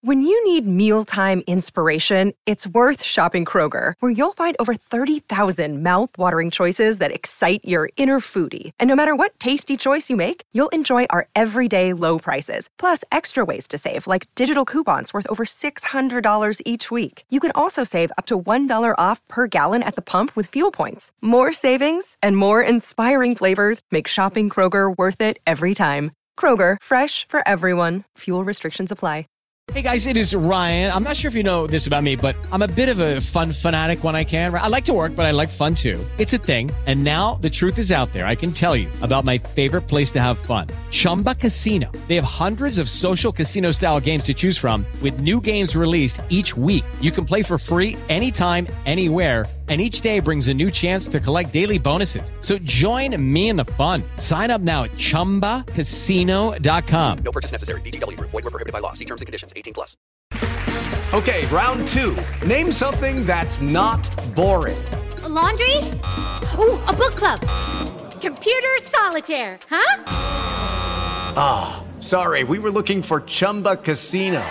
When you need mealtime inspiration, it's worth shopping Kroger, where you'll find over 30,000 mouth-watering choices that excite your inner foodie. And no matter what tasty choice you make, you'll enjoy our everyday low prices, plus extra ways to save, like digital coupons worth over $600 each week. You can also save up to $1 off per gallon at the pump with fuel points. More savings and more inspiring flavors make shopping Kroger worth it every time. Kroger, fresh for everyone. Fuel restrictions apply. Hey guys, it is Ryan. I'm not sure if you know this about me, but I'm a bit of a fun fanatic when I can. I like to work, but I like fun too. It's a thing. And now the truth is out there. I can tell you about my favorite place to have fun. Chumba Casino. They have hundreds of social casino style games to choose from with new games released each week. You can play for free anytime, anywhere. And each day brings a new chance to collect daily bonuses. So join me in the fun. Sign up now at ChumbaCasino.com. No purchase necessary. VGW. Void where prohibited by law. See terms and conditions. 18+. Okay, round two. Name something that's not boring. A laundry? Ooh, a book club. Computer solitaire, huh? Ah, sorry. We were looking for Chumba Casino.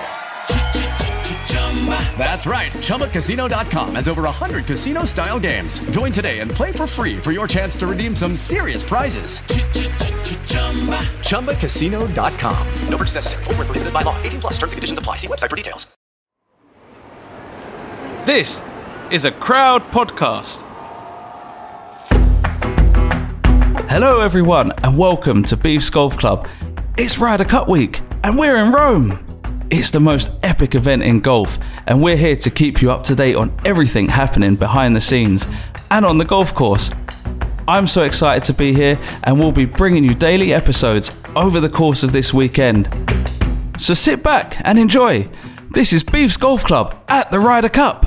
That's right. ChumbaCasino.com has over 100 casino-style games. Join today and play for free for your chance to redeem some serious prizes. ChumbaCasino.com. No purchase necessary. Void where prohibited by law. 18+. Terms and conditions apply. See website for details. This is a Crowd podcast. Hello everyone and welcome to Beef's Golf Club. It's Ryder Cup week and we're in Rome. It's the most epic event in golf and we're here to keep you up to date on everything happening behind the scenes and on the golf course. I'm so excited to be here and we'll be bringing you daily episodes over the course of this weekend. So sit back and enjoy. This is Beef's Golf Club at the Ryder Cup.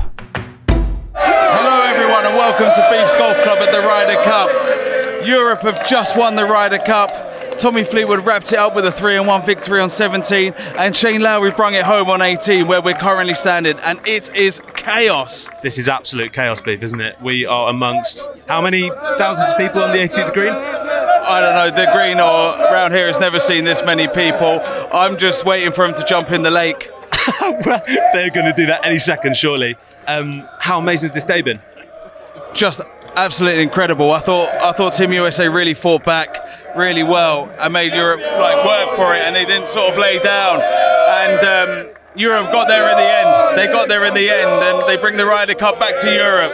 Hello everyone and welcome to Beef's Golf Club at the Ryder Cup. Europe have just won the Ryder Cup. Tommy Fleetwood wrapped it up with a 3-1 victory on 17 and Shane Lowry brung it home on 18 where we're currently standing and it is chaos. This is absolute chaos, Beef, isn't it? We are amongst how many thousands of people on the 18th green? I don't know, the green or around here has never seen this many people. I'm just waiting for him to jump in the lake. They're going to do that any second, surely. How amazing has this day been? Just absolutely incredible. I thought Team USA really fought back really well and made Europe work for it, and they didn't sort of lay down. And Europe got there in the end. They got there in the end, and they bring the Ryder Cup back to Europe.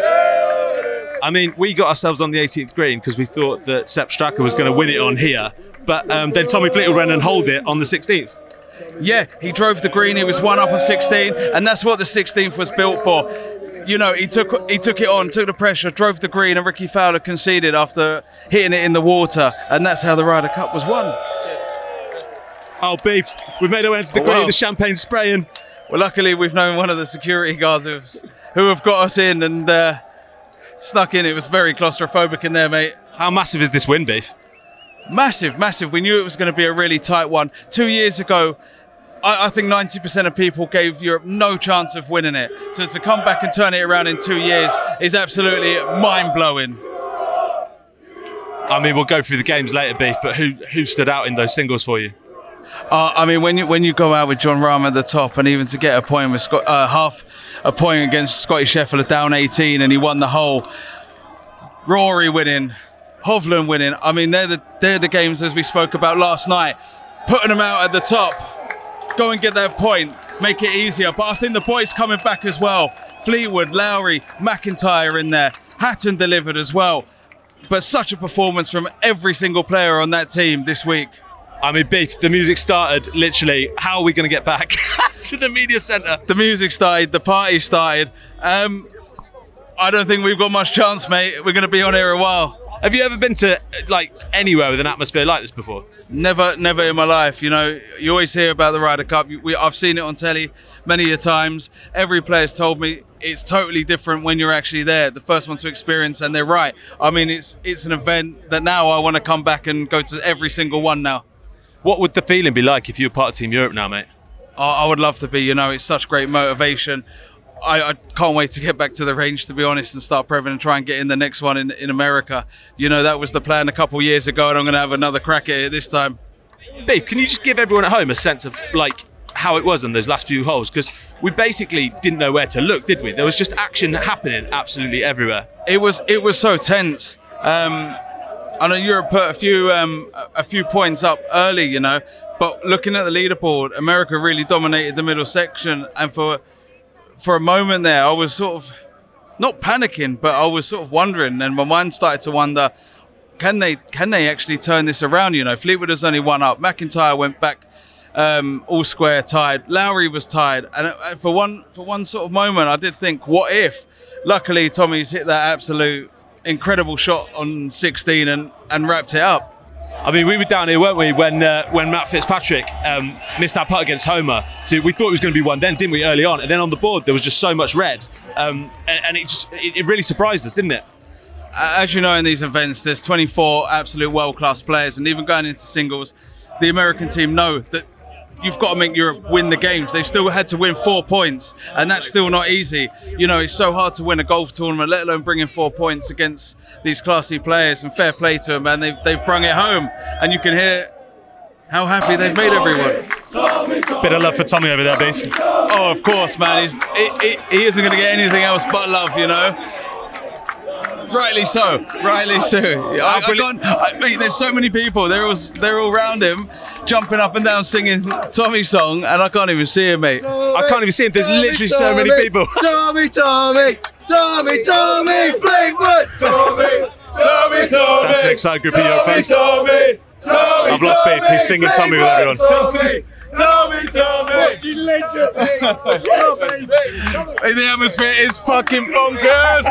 I mean, we got ourselves on the 18th green because we thought that Sepp Straka was going to win it on here, but then Tommy Fleetwood ran and holed it on the 16th. Yeah, he drove the green. He was one up on 16, and that's what the 16th was built for. You know, he took it on, took the pressure, drove the green, and Ricky Fowler conceded after hitting it in the water, and that's how the Ryder Cup was won. Oh, Beef, we've made our way into the green, the champagne spraying. Well, luckily we've known one of the security guards who have got us in and snuck in. It was very claustrophobic in there, mate. How massive is this win, Beef? Massive. We knew it was going to be a really tight one. 2 years ago, I think 90% of people gave Europe no chance of winning it. So to come back and turn it around in 2 years is absolutely mind-blowing. I mean, we'll go through the games later, Beef, but who stood out in those singles for you? I mean, when you go out with Jon Rahm at the top, and even to get a point with half a point against Scottie Scheffler down 18, and he won the hole. Rory winning, Hovland winning. I mean, they're the games as we spoke about last night. Putting them out at the top, go and get that point, make it easier. But I think the boys coming back as well. Fleetwood, Lowry, McIntyre in there. Hatton delivered as well. But such a performance from every single player on that team this week. I mean, Beef, the music started, literally. How are we going to get back to the media centre? The music started, the party started. I don't think we've got much chance, mate. We're going to be on here a while. Have you ever been to anywhere with an atmosphere like this before? Never in my life. You know, you always hear about the Ryder Cup. I've seen it on telly many a times. Every player's told me it's totally different when you're actually there, the first one to experience, and they're right. I mean, it's an event that now I want to come back and go to every single one now. What would the feeling be like if you were part of Team Europe now, mate? I would love to be. You know, it's such great motivation. I can't wait to get back to the range, to be honest, and start prepping and try and get in the next one in America. You know, that was the plan a couple of years ago, and I'm going to have another crack at it this time. Beef, can you just give everyone at home a sense of, how it was on those last few holes, because we basically didn't know where to look, did we? There was just action happening absolutely everywhere. It was so tense. I know Europe put a few points up early, you know, but looking at the leaderboard, America really dominated the middle section, and for a moment there, I was sort of not panicking, but I was sort of wondering, and my mind started to wonder, can they actually turn this around? You know, Fleetwood has only one up. McIntyre went back all square tied. Lowry was tied, and for one sort of moment, I did think, what if? Luckily, Tommy's hit that absolute incredible shot on 16 and wrapped it up. I mean, we were down here, weren't we, when Matt Fitzpatrick missed that putt against Homer. So we thought it was going to be one then, didn't we, early on? And then on the board, there was just so much red. And it really surprised us, didn't it? As you know, in these events, there's 24 absolute world-class players. And even going into singles, the American team know that you've got to make Europe win the games. They've still had to win 4 points, and that's still not easy. You know, it's so hard to win a golf tournament, let alone bring in 4 points against these classy players, and fair play to them, and they've brung it home. And you can hear how happy they've made everyone. Bit of love for Tommy over there, Beef. Oh, of course, man. He isn't going to get anything else but love, you know. Rightly so. Mate, there's so many people. They're all around him, jumping up and down, singing Tommy's song, and I can't even see him, mate. I can't even see him. There's literally so many people. Tommy, Fleetwood. Tommy. That's an exciting group of Europe fans. I've lost Beef. He's singing Tommy with everyone. Tommy! Fucking legend! The atmosphere is fucking bonkers!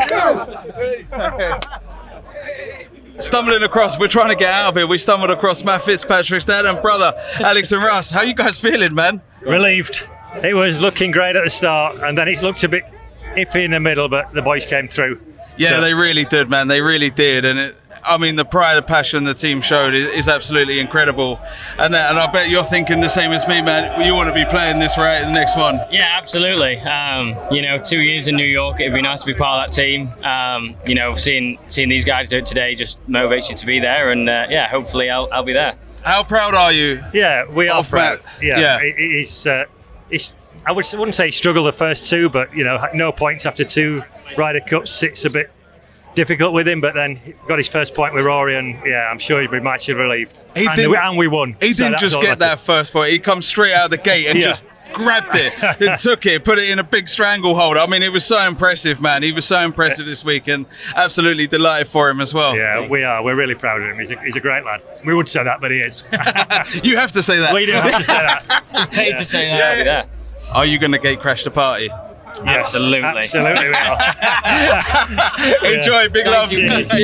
Stumbling across, we're trying to get out of here. We stumbled across Matt Fitzpatrick's dad and brother, Alex and Russ. How you guys feeling, man? Relieved. It was looking great at the start, and then it looked a bit iffy in the middle, but the boys came through. Yeah, So- they really did, man. They really did. And the pride and passion the team showed is absolutely incredible. And I bet you're thinking the same as me, man. You want to be playing this right in the next one. Yeah, absolutely. 2 years in New York, it'd be nice to be part of that team. Seeing these guys do it today just motivates you to be there. And hopefully I'll be there. How proud are you? Yeah, we are proud. Matt? Yeah. I wouldn't say he struggled the first two, but no points after 2 Ryder Cups. It's a bit difficult with him, but then he got his first point with Rory, and I'm sure he'd be much relieved. And we won. He didn't just get that first point. He come straight out of the gate and just grabbed it, then took it, put it in a big stranglehold. I mean, it was so impressive, man. He was so impressive this week, and absolutely delighted for him as well. Yeah, we are. We're really proud of him. He's a great lad. We would say that, but he is. You have to say that. We do have to say that. Hate to say that, I'll be there. Are you going to gate crash the party? Yes, Absolutely we are. Enjoy, big love.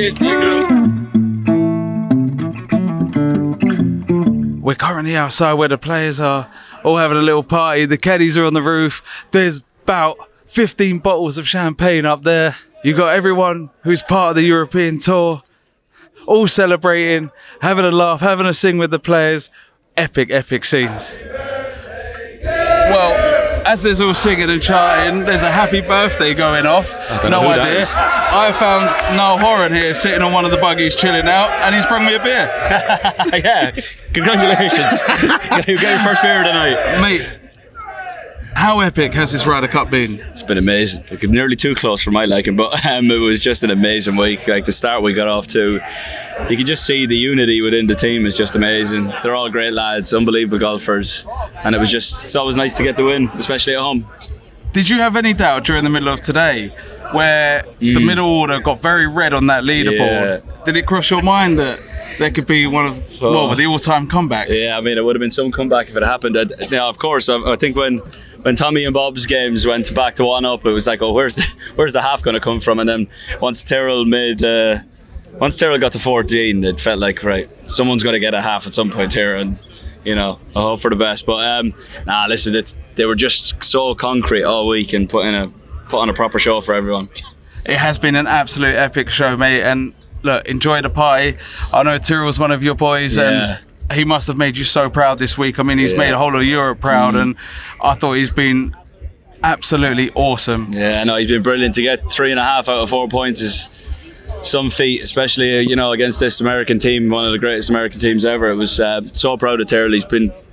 We're currently outside where the players are all having a little party. The caddies are on the roof. There's about 15 bottles of champagne up there. You got everyone who's part of the European tour, all celebrating, having a laugh, having a sing with the players. Epic scenes. Well, as there's all singing and chanting, there's a happy birthday going off. No idea. I found Niall Horan here sitting on one of the buggies chilling out, and he's brought me a beer. Yeah, congratulations. You got your first beer tonight. Mate, how epic has this Ryder Cup been? It's been amazing. Like, nearly too close for my liking, but it was just an amazing week. Like the start we got off to, you can just see the unity within the team is just amazing. They're all great lads, unbelievable golfers, and it's always nice to get the win, especially at home. Did you have any doubt during the middle of today where the middle order got very red on that leaderboard? Yeah. Did it cross your mind that there could be one of the all-time comeback? Yeah, I mean, it would have been some comeback if it happened. Of course, I think when Tommy and Bob's games went back to 1-up, it was like, where's the half going to come from? And then once Tyrrell got to 14, it felt like, right, someone's going to get a half at some point here, and I hope for the best. But listen, they were just so concrete all week and put on a proper show for everyone. It has been an absolute epic show, mate, and look, enjoy the party. I know Tyrrell's one of your boys, and he must have made you so proud this week. I mean, he's made the whole of Europe proud, and I thought he's been absolutely awesome. Yeah, no, he's been brilliant. To get 3.5 out of 4 points is some feat, especially against this American team, one of the greatest American teams ever. It was so proud of Tyrrell. He's been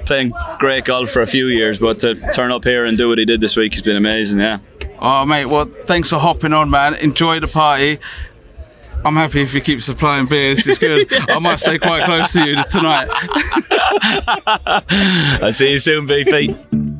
playing great golf for a few years, but to turn up here and do what he did this week has been amazing. Yeah. Oh, mate, well, thanks for hopping on, man. Enjoy the party. I'm happy if you keep supplying beers. It's good. I might stay quite close to you tonight. I'll see you soon, Beefy.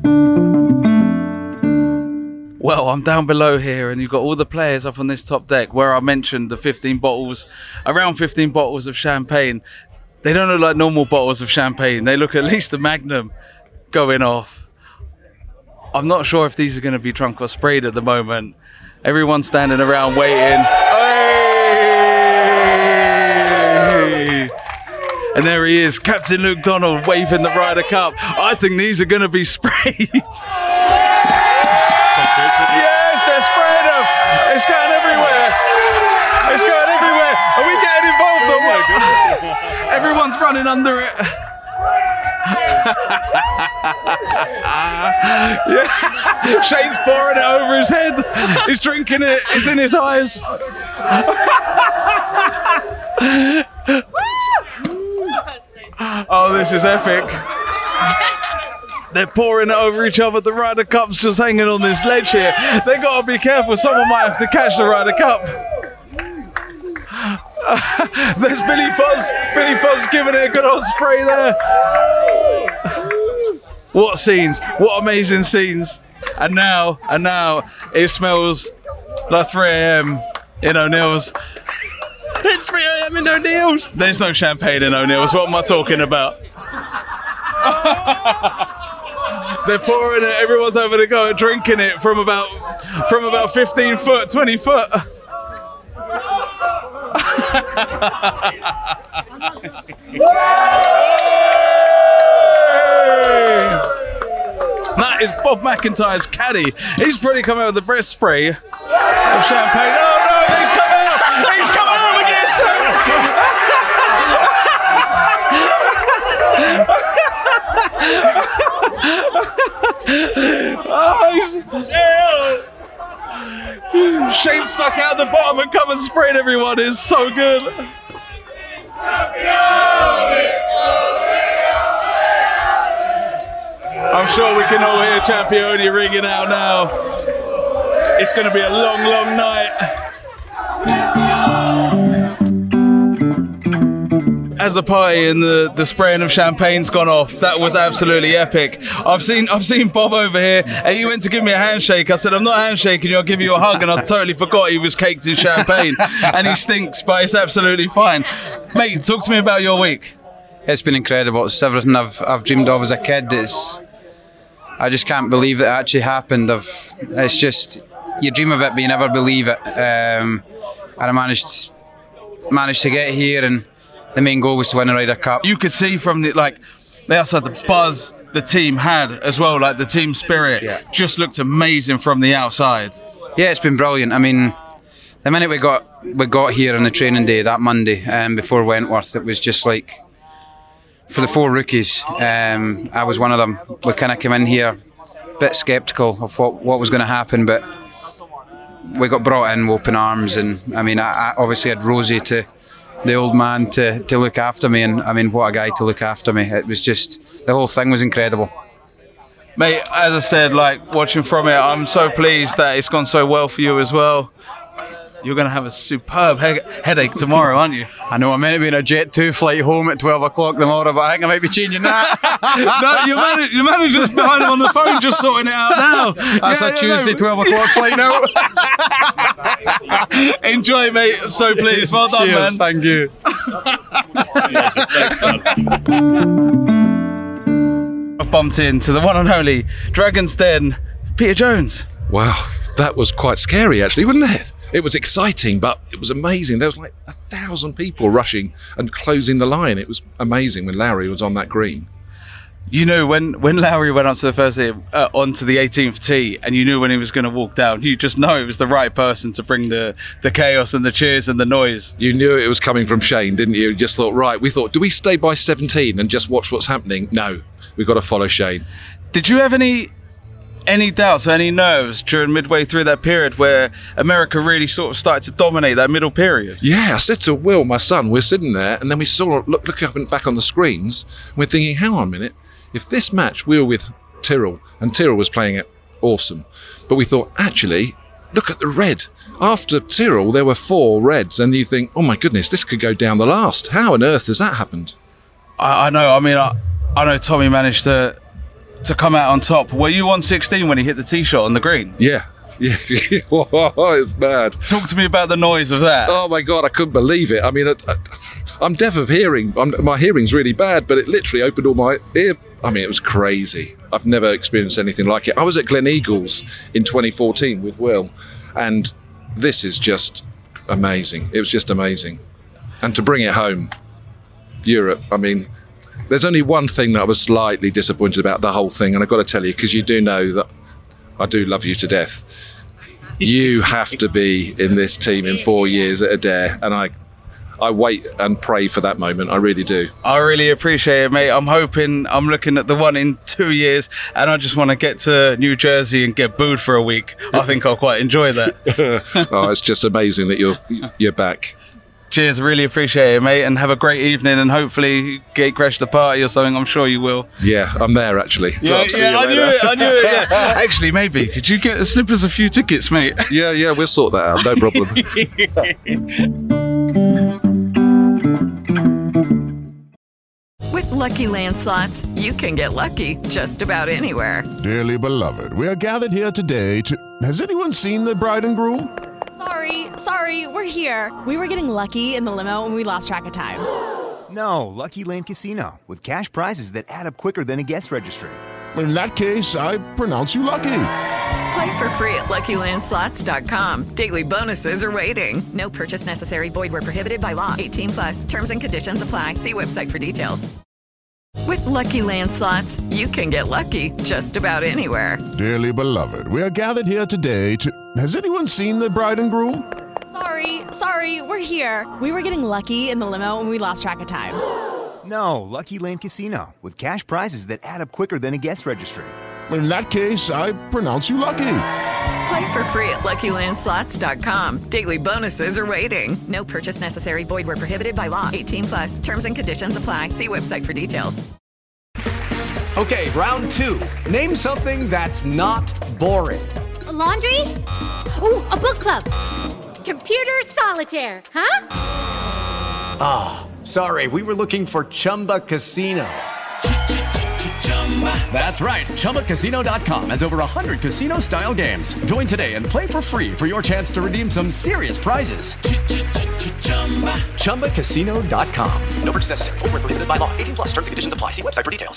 Well, I'm down below here and you've got all the players up on this top deck where I mentioned the around 15 bottles of champagne. They don't look like normal bottles of champagne. They look at least a Magnum going off. I'm not sure if these are going to be drunk or sprayed at the moment. Everyone's standing around waiting. Hey! And there he is, Captain Luke Donald waving the Ryder Cup. I think these are going to be sprayed. Yes, they're spraying them. It's going everywhere. It's going everywhere. Are we getting involved or what? Everyone's running under it. Yeah. Shane's pouring it over his head. He's drinking it. It's in his eyes. Oh, this is epic. They're pouring it over each other. The Ryder Cup's just hanging on this ledge here. They got to be careful. Someone might have to catch the Ryder Cup. There's Billy Fuzz. Billy Fuzz giving it a good old spray there. What scenes. What amazing scenes. And now it smells like 3 a.m. in O'Neill's. It's 3 a.m. in O'Neill's. There's no champagne in O'Neill's. What am I talking about? They're pouring it. Everyone's having a go at drinking it from about 15 foot, 20 foot. That is Bob McIntyre's caddy. He's pretty come out with the breast spray of champagne. Oh no, he's come out! He's come out again! Shane stuck out the bottom and come and sprayed everyone. It's so good. I'm sure we can all hear Champione ringing out now. It's going to be a long, long night. As the party and the spraying of champagne's gone off, that was absolutely epic. I've seen Bob over here, and he went to give me a handshake. I said, I'm not handshaking you, I'll give you a hug, and I totally forgot he was caked in champagne. And he stinks, but it's absolutely fine. Mate, talk to me about your week. It's been incredible. It's everything I've dreamed of as a kid. I just can't believe that it actually happened. It's just, you dream of it, but you never believe it. And I managed to get here, and the main goal was to win a Ryder Cup. You could see from the outside, the buzz the team had as well, like the team spirit just looked amazing from the outside. Yeah, it's been brilliant. I mean, the minute we got here on the training day that Monday before Wentworth, it was just like, for the 4 rookies, I was one of them. We kind of came in here a bit sceptical of what was going to happen, but we got brought in with open arms. And I mean, I obviously had Rosie, the old man, to look after me, and I mean, what a guy to look after me. It was just, the whole thing was incredible. Mate, as I said, like, watching from it, I'm so pleased that it's gone so well for you as well. You're going to have a superb headache tomorrow, aren't you? I know, I'm meant to be in a Jet2 flight home at 12 o'clock tomorrow, but I think I might be changing that. No, your manager's behind him on the phone just sorting it out now. That's a Tuesday 12 o'clock flight now. Enjoy, mate. I'm so pleased. Well done, Cheers, man. Thank you. I've bumped into the one and only Dragon's Den, Peter Jones. Wow, that was quite scary actually, wasn't it? It was exciting, but it was amazing. There was like 1,000 people rushing and closing the line. It was amazing when Lowry was on that green. You knew when Lowry went up to the first tee, onto the 18th tee, and you knew when he was going to walk down, you just know it was the right person to bring the chaos and the cheers and the noise. You knew it was coming from Shane, didn't you? You just thought, right, we thought, do we stay by 17 and just watch what's happening? No, we've got to follow Shane. Did you have any doubts or any nerves during midway through that period where America really sort of started to dominate that middle period? Yeah, I said to Will, my son, we're sitting there, and then we saw, look up and back on the screens, and we're thinking, hang on a minute, if this match we were with Tyrrell, and Tyrrell was playing it awesome, but we thought, actually, look at the red. After Tyrrell, there were 4 reds, and you think, oh my goodness, this could go down the last. How on earth has that happened? I know. I mean, I know Tommy managed to come out on top. Were you on 16 when he hit the tee shot on the green? Yeah. It's mad. Talk to me about the noise of that. Oh my God, I couldn't believe it. I mean, I'm deaf of hearing. My hearing's really bad, but it literally opened all my ear. I mean, it was crazy. I've never experienced anything like it. I was at Glen Eagles in 2014 with Will, and this is just amazing. It was just amazing. And to bring it home, Europe, I mean, there's only one thing that I was slightly disappointed about the whole thing, and I've got to tell you, because you do know that I do love you to death. You have to be in this team in 4 years at Adair, and I wait and pray for that moment. I really do. I really appreciate it, mate. I'm looking at the one in 2 years, and I just want to get to New Jersey and get booed for a week. I think I'll quite enjoy that. Oh, it's just amazing that you're back. Cheers, really appreciate it, mate, and have a great evening, and hopefully get Gresh the party or something. I'm sure you will. Yeah, I'm there actually. So I knew it. Yeah. Actually, maybe could you slip us a few tickets, mate? Yeah, we'll sort that out. No problem. With Lucky Land Slots, you can get lucky just about anywhere. Dearly beloved, we are gathered here today to... Has anyone seen the bride and groom? Sorry, we're here. We were getting lucky in the limo and we lost track of time. No, Lucky Land Casino, with cash prizes that add up quicker than a guest registry. In that case, I pronounce you lucky. Play for free at LuckyLandSlots.com. Daily bonuses are waiting. No purchase necessary. Void where prohibited by law. 18+. Terms and conditions apply. See website for details. With Lucky Land Slots, you can get lucky just about anywhere. Dearly beloved, we are gathered here today to... Has anyone seen the bride and groom? Sorry, we're here. We were getting lucky in the limo and we lost track of time. No, Lucky Land Casino, with cash prizes that add up quicker than a guest registry. In that case, I pronounce you lucky. Play for free at LuckyLandSlots.com. Daily bonuses are waiting. No purchase necessary. Void where prohibited by law. 18+. Terms and conditions apply. See website for details. Okay, round 2. Name something that's not boring. A laundry? Ooh, a book club. Computer solitaire, huh? Ah, sorry, we were looking for Chumba Casino. That's right, ChumbaCasino.com has over 100 casino-style games. Join today and play for free for your chance to redeem some serious prizes. ChumbaCasino.com. No purchase necessary. Void where prohibited by law. 18+. Terms and conditions apply. See website for details.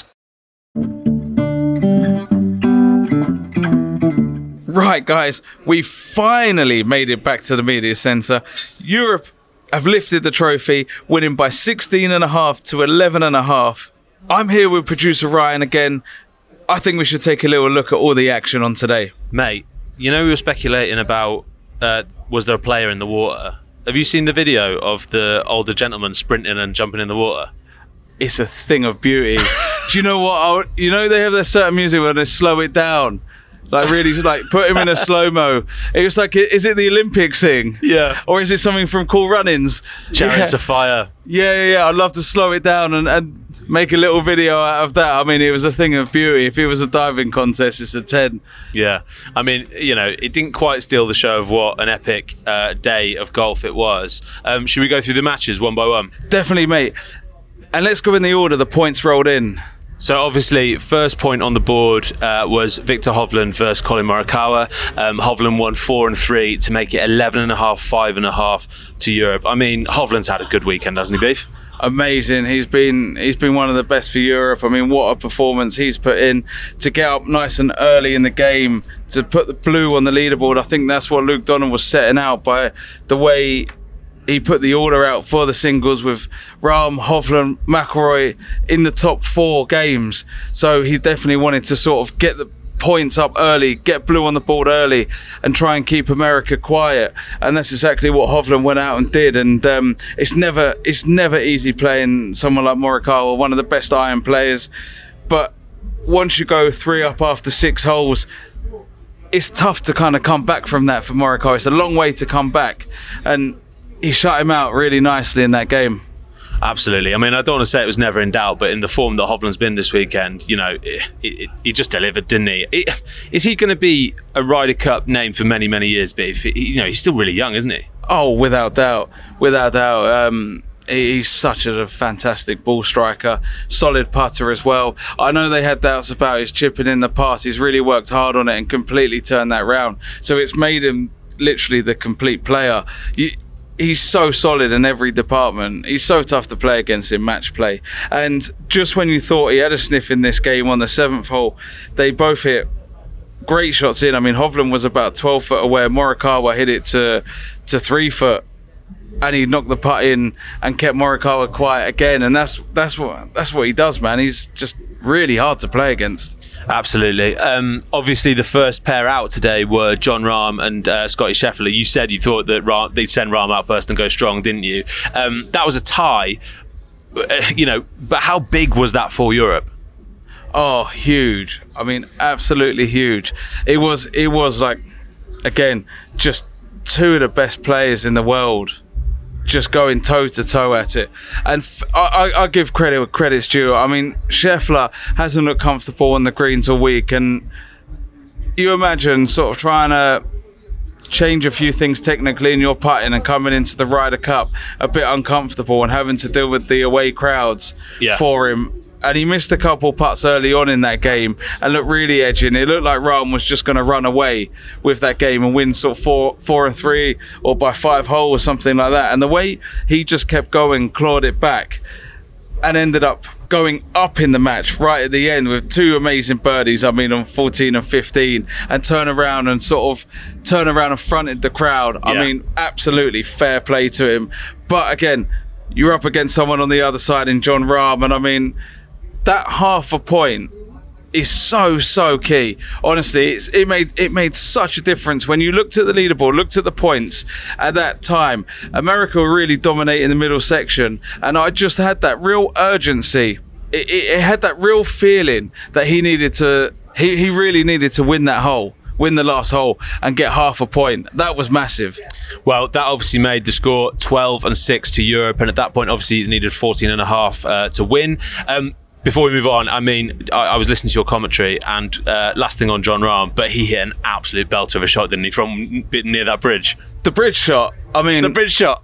Right, guys, we finally made it back to the media centre. Europe have lifted the trophy, winning by 16.5 to 11.5. I'm here with producer Ryan again. I think we should take a little look at all the action on today. Mate, you know we were speculating about was there a player in the water? Have you seen the video of the older gentleman sprinting and jumping in the water? It's a thing of beauty. Do you know what? You know they have their certain music where they slow it down. Like really, like put him in a slow-mo. It was like, is it the Olympics thing? Yeah. Or is it something from Cool Runnings? Chariots of Fire. Yeah. I'd love to slow it down and make a little video out of that. I mean, it was a thing of beauty. If it was a diving contest, it's a 10. Yeah. I mean, you know, it didn't quite steal the show of what an epic day of golf it was. Should we go through the matches one by one? Definitely, mate. And let's go in the order the points rolled in. So obviously, first point on the board was Victor Hovland versus Colin Morikawa. Hovland won 4 and 3 to make it 11.5, 5.5 to Europe. I mean, Hovland's had a good weekend, hasn't he, Beef? Amazing. He's been one of the best for Europe. I mean, what a performance he's put in to get up nice and early in the game, to put the blue on the leaderboard. I think that's what Luke Donald was setting out by the way he put the order out for the singles with Rahm, Hovland, McIlroy in the top 4 games. So he definitely wanted to sort of get the points up early, get blue on the board early, and try and keep America quiet. And that's exactly what Hovland went out and did. And it's never easy playing someone like Morikawa, one of the best iron players. But once you go 3 up after 6 holes, it's tough to kind of come back from that for Morikawa. It's a long way to come back. And he shut him out really nicely in that game. Absolutely. I mean, I don't want to say it was never in doubt, but in the form that Hovland's been this weekend, he just delivered, didn't he? Is he going to be a Ryder Cup name for many, many years? But he's still really young, isn't he? Oh, without doubt. He's such a fantastic ball striker, solid putter as well. I know they had doubts about his chipping in the past. He's really worked hard on it and completely turned that round. So it's made him literally the complete player. He's so solid in every department. He's so tough to play against in match play. And just when you thought he had a sniff in this game on the 7th hole, they both hit great shots in. I mean, Hovland was about 12 foot away. Morikawa hit it to 3 foot, and he knocked the putt in and kept Morikawa quiet again. And that's what he does, man. He's just really hard to play against. Absolutely. Obviously, the first pair out today were Jon Rahm and Scottie Scheffler. You said you thought that they'd send Rahm out first and go strong, didn't you? That was a tie, but how big was that for Europe? Oh, huge. I mean, absolutely huge. It was like, again, just two of the best players in the world just going toe-to-toe at it. And I give credit where credit's due. I mean, Scheffler hasn't looked comfortable on the greens all week, and you imagine sort of trying to change a few things technically in your putting and coming into the Ryder Cup a bit uncomfortable and having to deal with the away crowds for him. And he missed a couple putts early on in that game and looked really edgy. And it looked like Rahm was just going to run away with that game and win sort of 4-3 or by 5 holes or something like that. And the way he just kept going, clawed it back, and ended up going up in the match right at the end with 2 amazing birdies. I mean, on 14 and 15, and turn around and fronted the crowd. I mean, absolutely fair play to him. But again, you're up against someone on the other side in Jon Rahm, and I mean, that half a point is so key. Honestly, it made such a difference when you looked at the leaderboard, looked at the points at that time. America were really dominating the middle section, and I just had that real urgency. It had that real feeling that he really needed to win that hole. Win the last hole and get half a point. That was massive. Well, that obviously made the score 12-6 to Europe, and at that point, obviously, it needed 14.5 to win. Before we move on, I mean, I was listening to your commentary, and last thing on Jon Rahm, but he hit an absolute belter of a shot, didn't he, from near that bridge? The bridge shot. I mean, the bridge shot.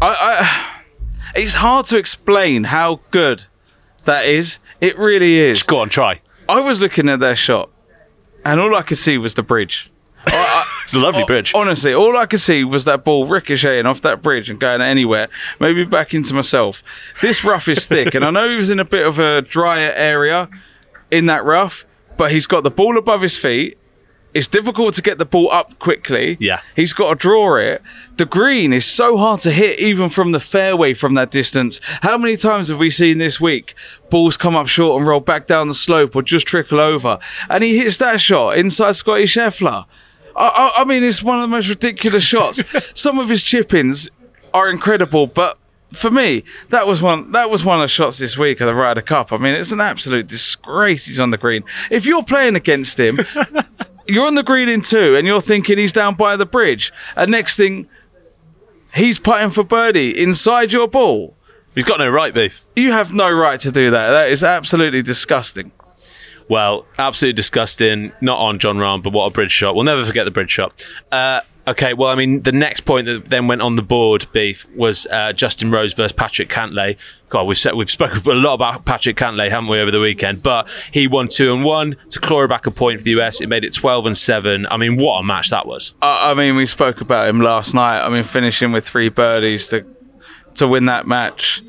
It's hard to explain how good that is. It really is. Just go on, try. I was looking at their shot, and all I could see was the bridge. It's a lovely bridge. Honestly, all I could see was that ball ricocheting off that bridge and going anywhere, maybe back into myself. This rough is thick, and I know he was in a bit of a drier area in that rough, but he's got the ball above his feet. It's difficult to get the ball up quickly. Yeah. He's got to draw it. The green is so hard to hit, even from the fairway from that distance. How many times have we seen this week balls come up short and roll back down the slope or just trickle over? And he hits that shot inside Scottie Scheffler. I mean, it's one of the most ridiculous shots. Some of his chip-ins are incredible, but for me, that was one of the shots this week of the Ryder Cup. I mean, it's an absolute disgrace he's on the green. If you're playing against him, you're on the green in 2 and you're thinking he's down by the bridge, and next thing, he's putting for birdie inside your ball. He's got no right, Beef. You have no right to do that. That is absolutely disgusting. Well, absolutely disgusting. Not on Jon Rahm, but what a bridge shot. We'll never forget the bridge shot. Okay, well, I mean, the next point that then went on the board, Beef, was Justin Rose versus Patrick Cantlay. God, we've spoken a lot about Patrick Cantlay, haven't we, over the weekend? But he won 2-1 to claw back a point for the US. It made it 12-7. I mean, what a match that was. I mean, we spoke about him last night. I mean, finishing with 3 birdies to win that match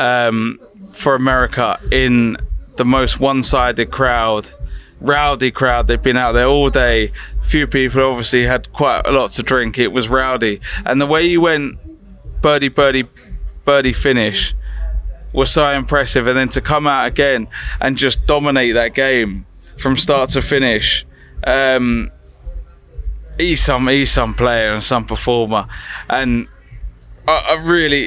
for America in the most one-sided crowd, rowdy crowd. They've been out there all day. Few people obviously had quite a lot to drink. It was rowdy, and the way you went birdie finish was so impressive. And then to come out again and just dominate that game from start to finish. He's some player and some performer, and it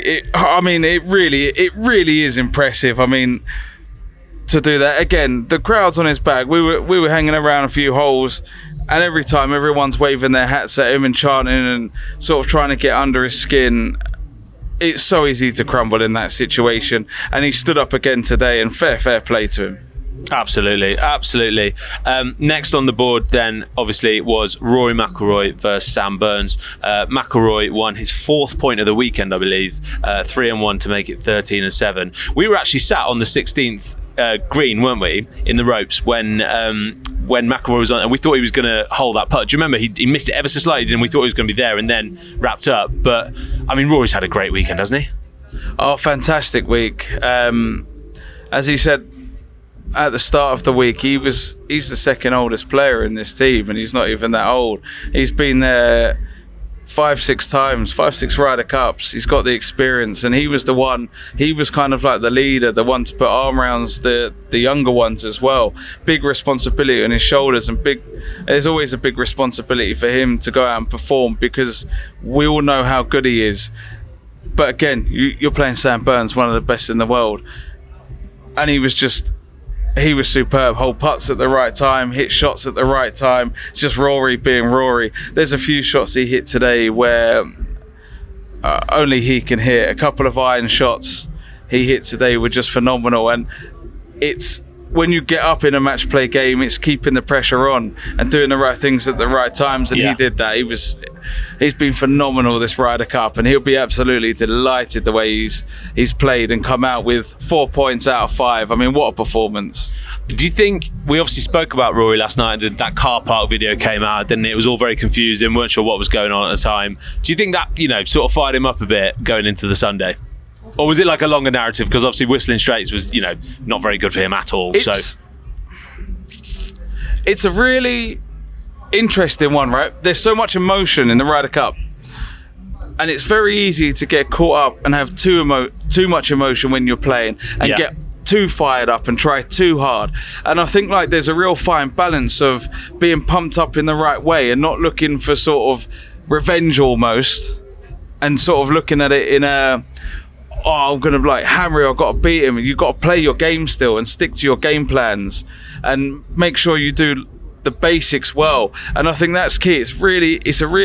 really is impressive. I mean, to do that again, the crowd's on his back. We were hanging around a few holes, and every time everyone's waving their hats at him and chanting and sort of trying to get under his skin. it's so easy to crumble in that situation, and he stood up again today, and fair play to him. Absolutely. Next on the board then obviously was Rory McIlroy versus Sam Burns. McIlroy won his 4th point of the weekend, I believe, 3-1 to make it 13-7. We were actually sat on the 16th green, weren't we, in the ropes when McIlroy was on, and we thought he was going to hold that putt. Do you remember he missed it ever so slightly, and we thought he was going to be there and then wrapped up. But I mean, Rory's had a great weekend, hasn't he? Oh, fantastic week. As he said at the start of the week, he's the second oldest player in this team, and he's not even that old. He's been there 5-6 Ryder Cups. He's got the experience, and he was kind of like the leader, the one to put arm around the younger ones as well. Big responsibility on his shoulders, and there's always a big responsibility for him to go out and perform, because we all know how good he is. But again, you're playing Sam Burns, one of the best in the world, and he was superb. Hold putts at the right time, hit shots at the right time. It's just Rory being Rory. There's a few shots he hit today where only he can hit. A couple of iron shots he hit today were just phenomenal. And it's when you get up in a match play game, it's keeping the pressure on and doing the right things at the right times. And he did that. He's been phenomenal this Ryder Cup, and he'll be absolutely delighted the way he's played and come out with 4 points out of 5. I mean, what a performance. Do you think, we obviously spoke about Rory last night, that car park video came out, didn't it? It was all very confusing, weren't sure what was going on at the time. Do you think that, sort of fired him up a bit going into the Sunday? Or was it like a longer narrative? Because obviously Whistling Straits was, not very good for him at all. It's a really interesting one, right? There's so much emotion in the Ryder Cup, and it's very easy to get caught up and have too much emotion when you're playing, and get too fired up and try too hard. And I think there's a real fine balance of being pumped up in the right way and not looking for sort of revenge almost, and sort of looking at it in a, I'm going to hammer him, I've got to beat him. You've got to play your game still and stick to your game plans and make sure you do the basics well. And I think that's key. It's a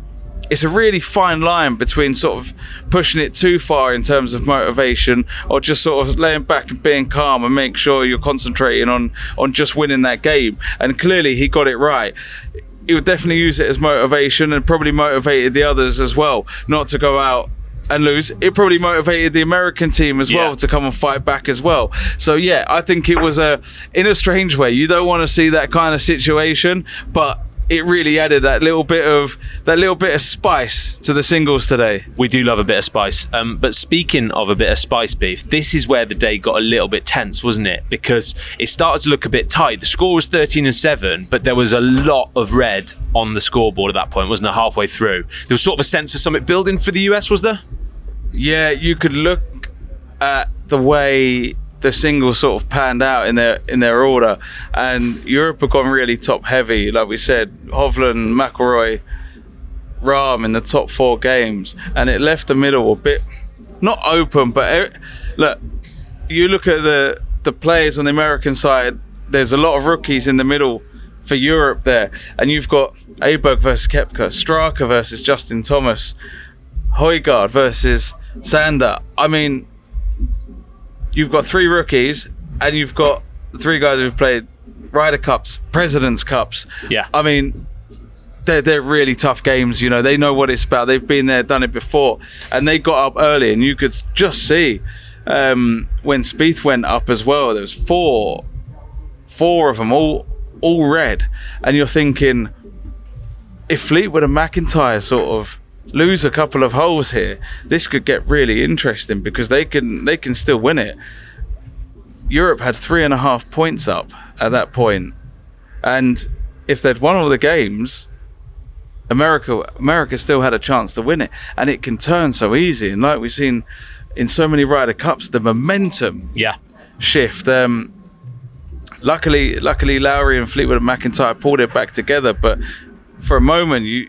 really fine line between sort of pushing it too far in terms of motivation, or just sort of laying back and being calm and make sure you're concentrating on just winning that game. And clearly he got it right. He would definitely use it as motivation, and probably motivated the others as well not to go out and lose. It probably motivated the American team as well to come and fight back as well. So yeah, I think it was in a strange way, you don't want to see that kind of situation, but it really added that little bit of spice to the singles today. We do love a bit of spice. But speaking of a bit of spice, Beef, this is where the day got a little bit tense, wasn't it? Because it started to look a bit tight. The score was 13-7, but there was a lot of red on the scoreboard at that point, wasn't there? Halfway through, there was sort of a sense of something building for the US, was there? Yeah, you could look at the way the singles sort of panned out in their order, and Europe have gone really top heavy, like we said. Hovland, McIlroy, Rahm in the top 4 games, and it left the middle a bit not open, but look, you look at the players on the American side, there's a lot of rookies in the middle for Europe there, and you've got Aberg versus Koepka, Straka versus Justin Thomas, Højgaard versus Sander. I mean, you've got 3 rookies, and you've got 3 guys who've played Ryder Cups, President's Cups. Yeah. I mean, they're really tough games. They know what it's about. They've been there, done it before, and they got up early, and you could just see when Spieth went up as well. There was four of them, all red, and you're thinking, if Fleetwood and McIntyre sort of lose a couple of holes here, this could get really interesting, because they can still win it. Europe had 3.5 points up at that point, and if they'd won all the games, America still had a chance to win it, and it can turn so easy. And like we've seen in so many Ryder Cups, the momentum shift. Luckily Lowry and Fleetwood and McIntyre pulled it back together, but for a moment you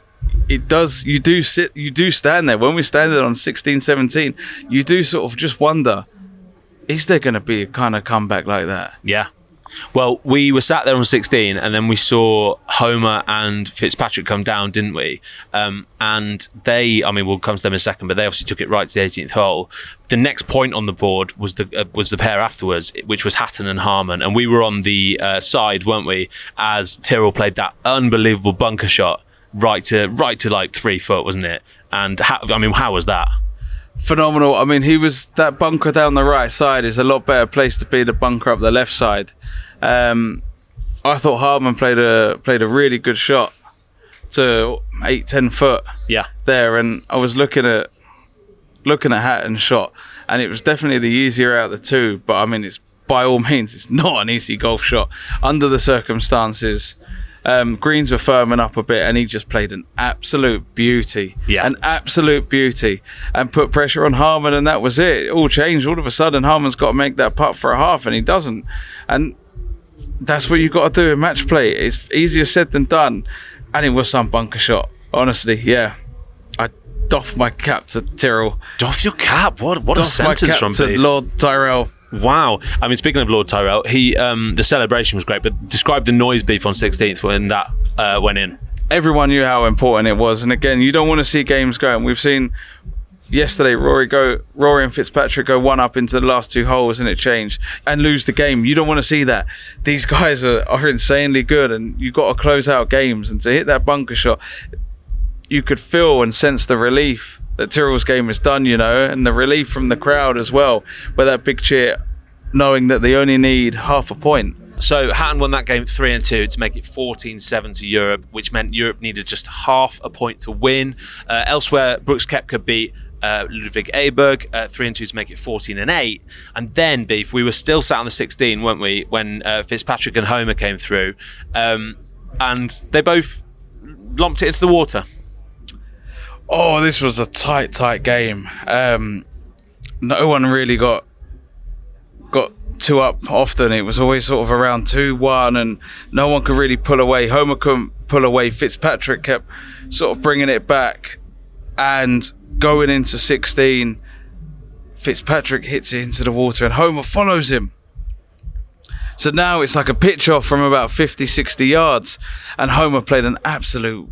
do stand there. When we stand there on 16-17, you do sort of just wonder, is there going to be a kind of comeback like that? Yeah. Well, we were sat there on 16, and then we saw Homer and Fitzpatrick come down, didn't we? And they, I mean, we'll come to them in a second, but they obviously took it right to the 18th hole. The next point on the board was the pair afterwards, which was Hatton and Harman, and we were on the side, weren't we? As Tyrrell played that unbelievable bunker shot right to like 3 foot, wasn't it? And how was that? Phenomenal. I mean, that bunker down the right side is a lot better place to be the bunker up the left side. I thought Harman played a really good shot to 8-10 foot. Yeah. There, and I was looking at Hatton's shot, and it was definitely the easier out of the two. But I mean, it's by all means, it's not an easy golf shot under the circumstances. Greens were firming up a bit, and he just played an absolute beauty. Yeah. An absolute beauty. And put pressure on Harman, and that was it. It all changed. All of a sudden, Harman's got to make that putt for a half, and he doesn't. And that's what you've got to do in match play. It's easier said than done. And it was some bunker shot. Honestly, yeah. I doff my cap to Tyrrell. Doff your cap? What a sentence my cap from to Beef. Lord Tyrrell. Wow. I mean, speaking of Lord Tyrrell, the celebration was great, but describe the noise, Beef, on 16th when that went in. Everyone knew how important it was. And again, you don't want to see games going. We've seen yesterday Rory and Fitzpatrick go one up into the last 2 holes and it changed and lose the game. You don't want to see that. These guys are insanely good, and you've got to close out games. And to hit that bunker shot, you could feel and sense the relief that Tyrrell's game is done, and the relief from the crowd as well, with that big cheer, knowing that they only need half a point. So Hatton won that game 3-2 to make it 14-7 to Europe, which meant Europe needed just half a point to win. Elsewhere, Brooks Koepka beat Ludwig Aberg 3-2 to make it 14-8. And then, Beef, we were still sat on the 16, weren't we, when Fitzpatrick and Homer came through, and they both lumped it into the water. Oh, this was a tight game. No one really got 2 up often. It was always sort of around 2-1, and no one could really pull away. Homer couldn't pull away. Fitzpatrick kept sort of bringing it back, and going into 16, Fitzpatrick hits it into the water, and Homer follows him. So now it's like a pitch off from about 50-60 yards, and Homer played an absolute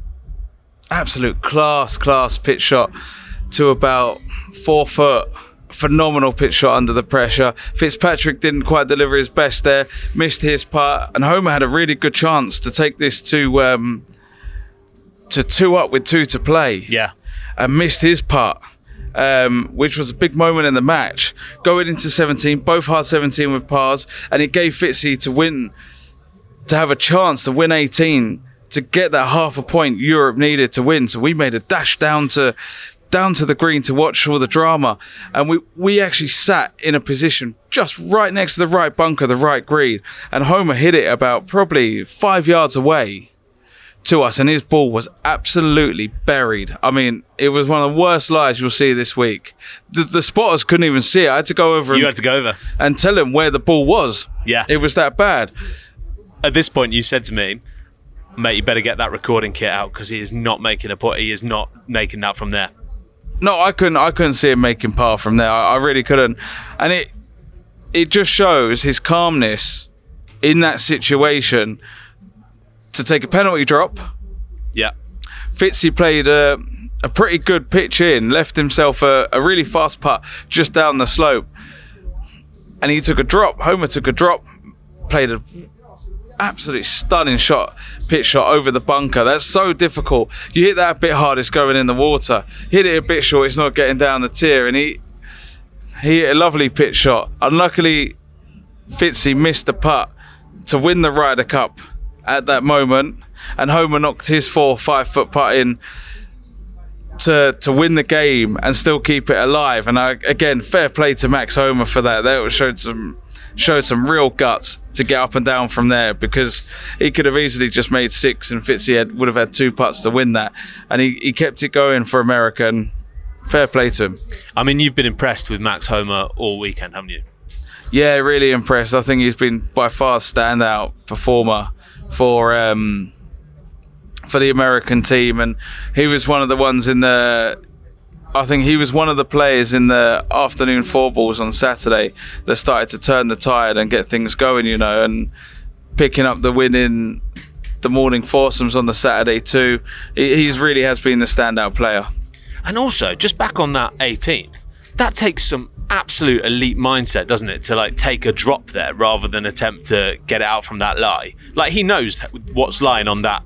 class pitch shot to about 4 foot. Phenomenal pitch shot under the pressure. Fitzpatrick didn't quite deliver his best there, missed his putt, and Homer had a really good chance to take this to 2 up with 2 to play. Yeah. And missed his putt, which was a big moment in the match. Going into 17, both hard 17 with pars, and it gave Fitzy to have a chance to win 18, to get that half a point Europe needed to win. So we made a dash down to the green to watch all the drama, and we actually sat in a position just right next to the right bunker, the right green, and Homer hit it about probably 5 yards away to us, and his ball was absolutely buried. I mean, it was one of the worst lies you'll see this week. The spotters couldn't even see it. I had to go over and tell him where the ball was. Yeah. It was that bad. At this point, you said to me, mate, you better get that recording kit out, because he is not making a putt. He is not making that from there. No, I couldn't see him making par from there. I really couldn't. And it just shows his calmness in that situation to take a penalty drop. Yeah. Fitzy played a pretty good pitch in, left himself a really fast putt just down the slope. And he took a drop. Homer took a drop, played a absolutely stunning pitch shot over the bunker. That's so difficult. You hit that a bit hard, it's going in the water. Hit it a bit short, it's not getting down the tier. And he hit a lovely pitch shot. Unluckily, Fitzy missed the putt to win the Ryder Cup at that moment, and Homer knocked his 4 5-foot putt in to win the game and still keep it alive. And again, fair play to Max Homer for that. That showed some real guts to get up and down from there, because he could have easily just made 6 and Fitzy would have had 2 putts to win that, and he kept it going for America, and fair play to him. I mean, you've been impressed with Max Homer all weekend, haven't you? Yeah, really impressed. I think he's been by far a standout performer for the American team, and he was one of the ones in the I think he was one of the players in the afternoon four balls on Saturday that started to turn the tide and get things going, you know, and picking up the win in the morning foursomes on the Saturday too. He really has been the standout player. And also, just back on that 18th, that takes some absolute elite mindset, doesn't it, to like take a drop there rather than attempt to get it out from that lie. Like, he knows what's lying on that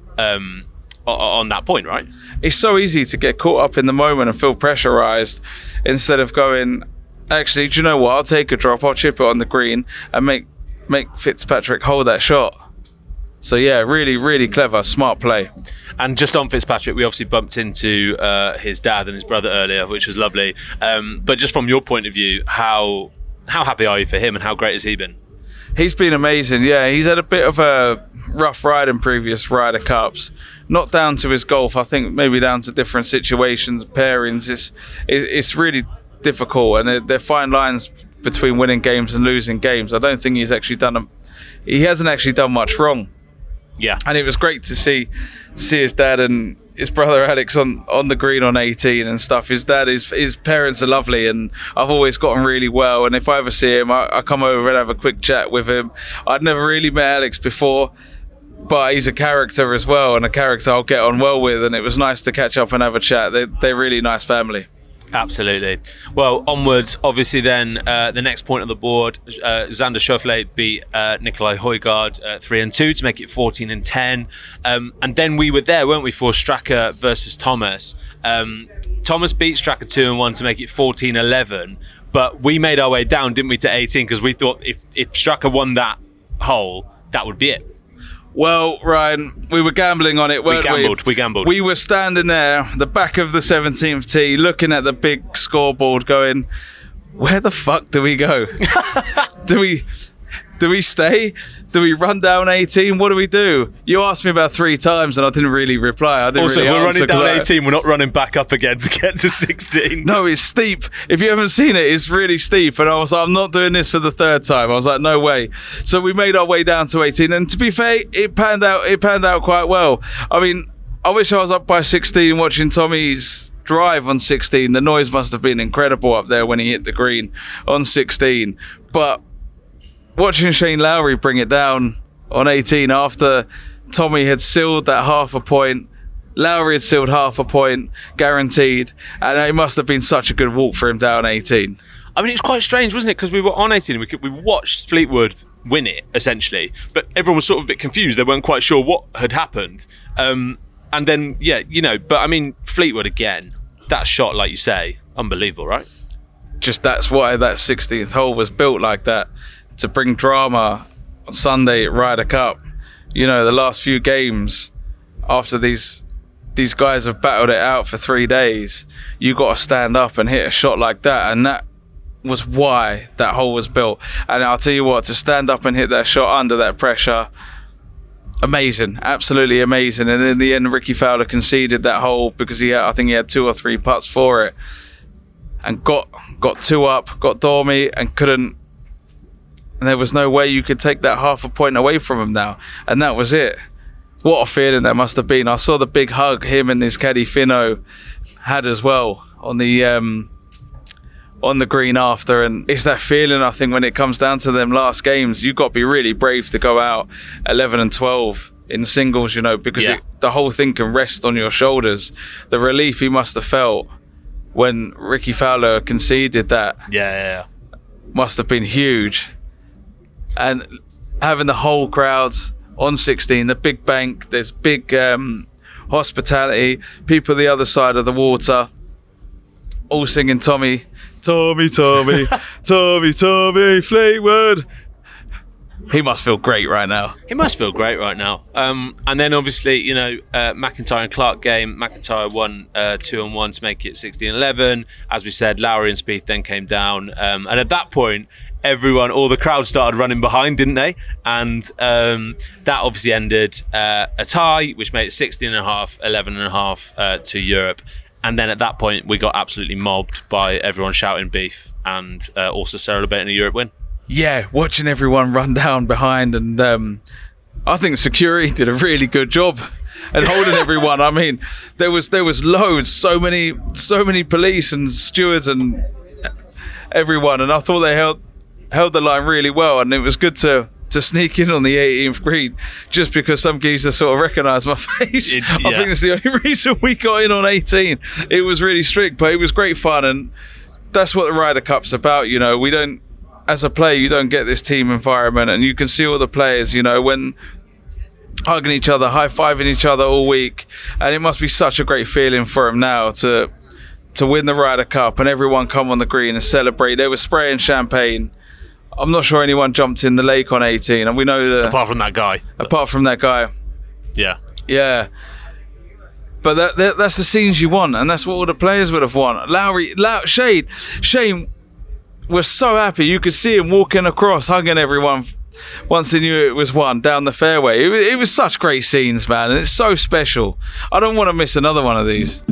point, right? It's so easy to get caught up in the moment and feel pressurized instead of going, actually, do you know what, I'll take a drop, I'll chip it on the green and make Fitzpatrick hold that shot. So yeah, really, really clever, smart play. And just on Fitzpatrick, we obviously bumped into his dad and his brother earlier, which was lovely. But just from your point of view, how happy are you for him and how great has he been? He's been amazing, yeah. He's had a bit of a rough ride in previous Ryder Cups. Not down to his golf, I think maybe down to different situations, pairings. It's really difficult, and they're fine lines between winning games and losing games. I don't think he hasn't actually done much wrong. Yeah. And it was great to see his dad and his brother Alex on the green on 18 and stuff. His dad, his parents are lovely, and I've always gotten really well. And if I ever see him, I come over and have a quick chat with him. I'd never really met Alex before, but he's a character as well, and a character I'll get on well with. And it was nice to catch up and have a chat. They're really nice family. Absolutely. Well, onwards, obviously then, the next point on the board, Xander Schauffele beat Nikolai Højgaard 3-2 to make it 14-10. And then we were there, weren't we, for Straka versus Thomas. Thomas beat Straka 2-1 to make it 14-11. But we made our way down, didn't we, to 18, because we thought if Straka won that hole, that would be it. Well, Ryan, we were gambling on it, weren't we? We gambled. We were standing there, the back of the 17th tee, looking at the big scoreboard going, where the fuck do we go? Do we stay? Do we run down 18? What do we do? You asked me about 3 times and I didn't really reply. I didn't really we're answer, running down 18, we're not running back up again to get to 16. No, it's steep. If you haven't seen it, it's really steep. And I was like, I'm not doing this for the 3rd time. I was like, no way. So we made our way down to 18. And to be fair, it panned out quite well. I mean, I wish I was up by 16 watching Tommy's drive on 16. The noise must have been incredible up there when he hit the green on 16. But watching Shane Lowry bring it down on 18 after Tommy had sealed that half a point, Lowry had sealed half a point, guaranteed, and it must have been such a good walk for him down 18. I mean, it was quite strange, wasn't it? Because we were on 18, we watched Fleetwood win it, essentially, but everyone was sort of a bit confused. They weren't quite sure what had happened. And then, yeah, you know, but I mean, Fleetwood again, that shot, like you say, unbelievable, right? Just that's why that 16th hole was built like that. To bring drama on Sunday at Ryder Cup. You know, the last few games after these guys have battled it out for 3 days, you got to stand up and hit a shot like that, and that was why that hole was built. And I'll tell you what, to stand up and hit that shot under that pressure, amazing, absolutely amazing. And in the end, Ricky Fowler conceded that hole because I think he had 2 or 3 putts for it, and got 2 up, got Dormy, and couldn't. And there was no way you could take that half a point away from him now. And that was it. What a feeling that must have been. I saw the big hug him and his caddy Finno had as well on the green after. And it's that feeling, I think, when it comes down to them last games, you've got to be really brave to go out 11 and 12 in singles, you know, because the whole thing can rest on your shoulders. The relief he must have felt when Ricky Fowler conceded that must have been huge. And having the whole crowds on 16, the big bank, there's big hospitality, people the other side of the water, all singing Tommy, Tommy, Tommy, Tommy, Tommy, Fleetwood. He must feel great right now. He must feel great right now. And then obviously, you know, McIntyre and Clark game, McIntyre won 2-1 to make it 16-11. As we said, Lowry and Spieth then came down. And at that point, all the crowd started running behind, didn't they? And that obviously ended a tie, which made it 16.5, 11.5 to Europe. And then at that point, we got absolutely mobbed by everyone shouting beef and also celebrating a Europe win. Yeah, watching everyone run down behind. And I think security did a really good job and holding everyone. I mean, there was loads, so many police and stewards and everyone, and I thought they held the line really well, and it was good to sneak in on the 18th green just because some geezer sort of recognised my face. I think that's the only reason we got in on 18. It was really strict, but it was great fun, and that's what the Ryder Cup's about. You know, we don't, as a player, you don't get this team environment, and you can see all the players, you know, when hugging each other, high-fiving each other all week, and it must be such a great feeling for them now to win the Ryder Cup and everyone come on the green and celebrate. They were spraying champagne. I'm not sure anyone jumped in the lake on 18, and we know that apart from that guy. Yeah. But that's the scenes you want, and that's what all the players would have won. Shane was so happy. You could see him walking across, hugging everyone once he knew it was won down the fairway. It was such great scenes, man, and it's so special. I don't want to miss another one of these.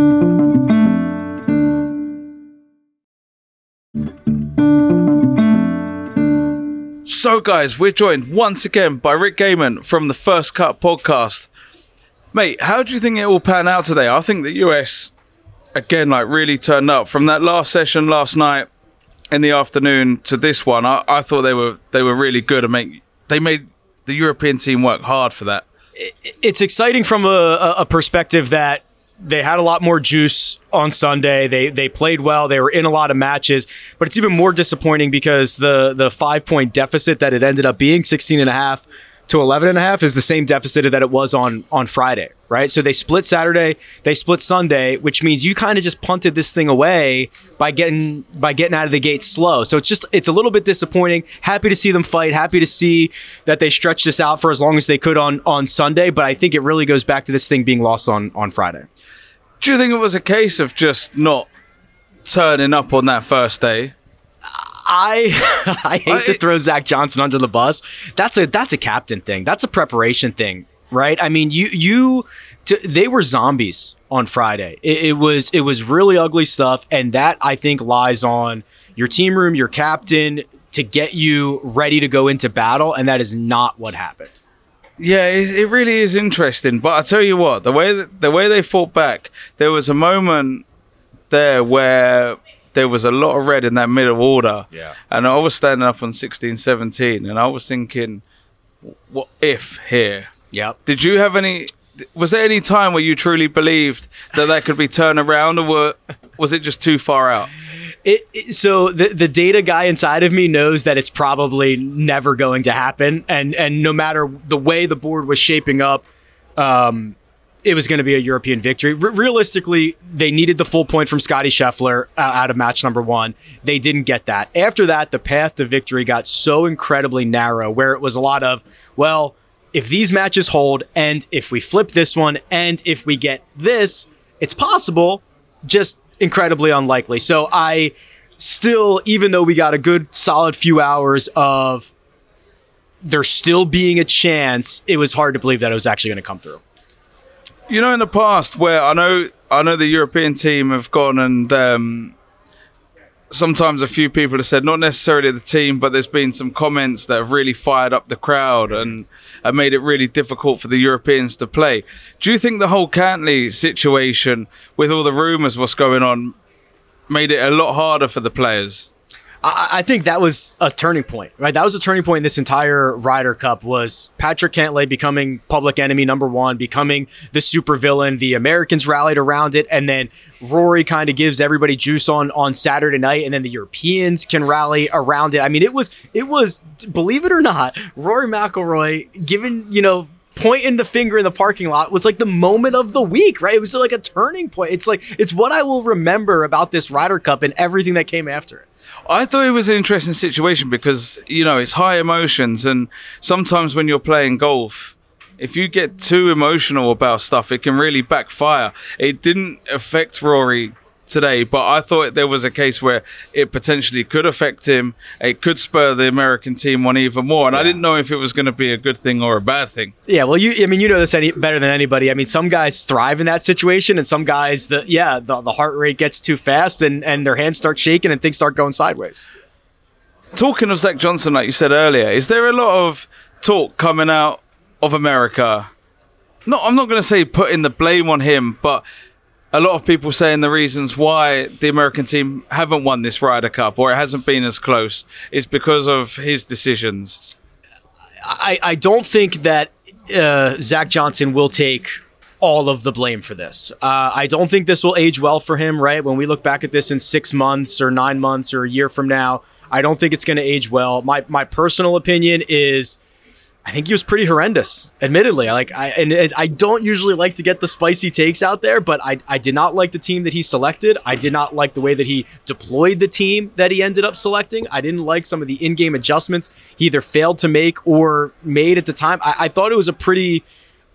So guys, we're joined once again by Rick Gehman from the First Cut podcast. Mate, how do you think it will pan out today? I think the US, again, really turned up. From that last session last night in the afternoon to this one, I thought they were really good, and they made the European team work hard for that. It's exciting from a perspective that they had a lot more juice on Sunday. They played well. They were in a lot of matches, but it's even more disappointing because the 5-point deficit that it ended up being, 16.5 to 11.5, is the same deficit that it was on Friday, right? So they split Saturday, they split Sunday, which means you kind of just punted this thing away by getting out of the gate slow. So it's a little bit disappointing. Happy to see them fight. Happy to see that they stretched this out for as long as they could on Sunday. But I think it really goes back to this thing being lost on Friday. Do you think it was a case of just not turning up on that first day? I hate to throw Zach Johnson under the bus. That's a captain thing. That's a preparation thing, right? I mean, they were zombies on Friday. It was really ugly stuff, and that I think lies on your team room, your captain, to get you ready to go into battle, and that is not what happened. Yeah, it really is interesting. But I tell you what, the way they fought back, there was a moment there where there was a lot of red in that middle order. Yeah. And I was standing up on 16, 17, and I was thinking, what if here? Yep. Did you have was there any time where you truly believed that could be turned around, or was it just too far out? So the data guy inside of me knows that it's probably never going to happen, and no matter the way the board was shaping up, it was going to be a European victory. Realistically, they needed the full point from Scottie Scheffler out of match number 1. They didn't get that. After that, the path to victory got so incredibly narrow, where it was a lot of, well, if these matches hold, and if we flip this one, and if we get this, it's possible, just incredibly unlikely. So I still, even though we got a good solid few hours of there still being a chance, it was hard to believe that it was actually going to come through. You know, in the past, where I know the European team have gone, and sometimes a few people have said, not necessarily the team, but there's been some comments that have really fired up the crowd and have made it really difficult for the Europeans to play. Do you think the whole Cantley situation, with all the rumours what's going on, made it a lot harder for the players? I think that was a turning point, right? That was a turning point in this entire Ryder Cup, was Patrick Cantlay becoming public enemy number 1, becoming the supervillain. The Americans rallied around it, and then Rory kind of gives everybody juice on Saturday night, and then the Europeans can rally around it. I mean, it was, believe it or not, Rory McIlroy pointing the finger in the parking lot was like the moment of the week, right? It was like a turning point. It's what I will remember about this Ryder Cup and everything that came after it. I thought it was an interesting situation because, it's high emotions, and sometimes when you're playing golf, if you get too emotional about stuff, it can really backfire. It didn't affect Rory today, but I thought there was a case where it potentially could affect him. It could spur the American team on even more, and I didn't know if it was going to be a good thing or a bad thing. Yeah, well, you know this better than anybody. I mean, some guys thrive in that situation, and some guys, the heart rate gets too fast, and their hands start shaking, and things start going sideways. Talking of Zach Johnson, like you said earlier, is there a lot of talk coming out of America I'm not going to say putting the blame on him, but a lot of people saying the reasons why the American team haven't won this Ryder Cup or it hasn't been as close is because of his decisions. I don't think that Zach Johnson will take all of the blame for this. I don't think this will age well for him, right? When we look back at this in 6 months or 9 months or a year from now, I don't think it's going to age well. My personal opinion is I think he was pretty horrendous, admittedly. I don't usually like to get the spicy takes out there, but I did not like the team that he selected. I did not like the way that he deployed the team that he ended up selecting. I didn't like some of the in-game adjustments he either failed to make or made at the time. I thought it was a pretty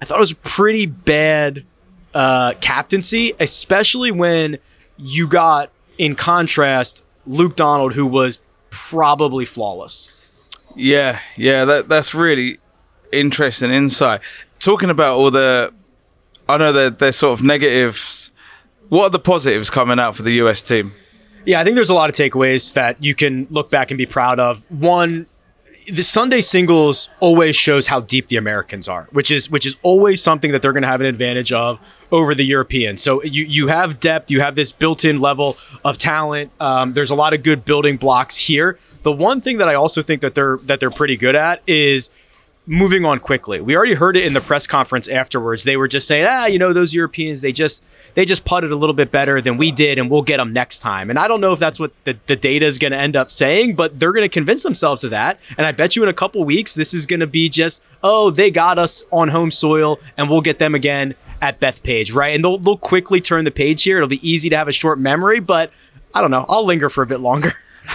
bad captaincy, especially when you got, in contrast, Luke Donald, who was probably flawless. Yeah, that's really interesting insight. Talking about all I know they're sort of negatives. What are the positives coming out for the US team? Yeah, I think there's a lot of takeaways that you can look back and be proud of. One, the Sunday singles always shows how deep the Americans are, which is always something that they're going to have an advantage of over the Europeans. So you have depth, you have this built-in level of talent. There's a lot of good building blocks here. The one thing that I also think that they're pretty good at is moving on quickly. We already heard it in the press conference afterwards. They were just saying, those Europeans, they just putted a little bit better than we did, and we'll get them next time. And I don't know if that's what the data is going to end up saying, but they're going to convince themselves of that. And I bet you in a couple weeks, this is going to be just, they got us on home soil, and we'll get them again at Bethpage, right? And they'll quickly turn the page here. It'll be easy to have a short memory, but I don't know. I'll linger for a bit longer.